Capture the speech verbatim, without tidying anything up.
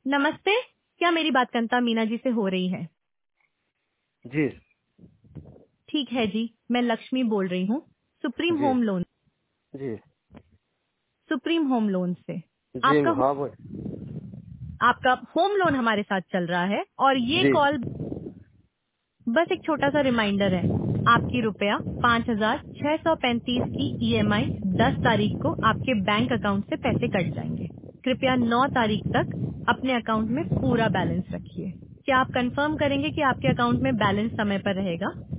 नमस्ते, क्या मेरी बात कंता मीना जी से हो रही है? जी ठीक है जी, मैं लक्ष्मी बोल रही हूँ supreme ji home loan ji supreme home loan से। जी आपका हाँ बोल। आपका होम लोन हमारे साथ चल रहा है और ये जी कॉल बस एक छोटा सा रिमाइंडर है। आपकी रुपया पाँच हजार छह सौ पैंतीस की ईएमआई दस तारीख को आपके बैंक अकाउंट से पैसे कट जाएंगे। कृपया नौ तारीख तक अपने अकाउंट में पूरा बैलेंस रखिए। क्या आप कंफर्म करेंगे कि आपके अकाउंट में बैलेंस समय पर रहेगा?